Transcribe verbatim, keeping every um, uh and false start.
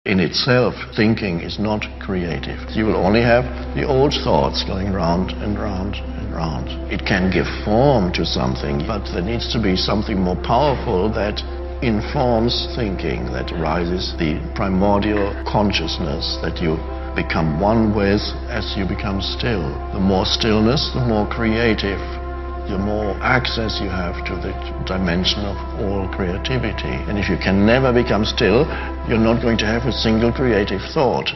In itself, thinking is not creative. You will only have the old thoughts going round and round and round. It can give form to something, but there needs to be something more powerful that informs thinking, that rises the primordial consciousness that you become one with as you become still. The more stillness, the more creative, the more access you have to the dimension of all creativity. And if you can never become still, you're not going to have a single creative thought.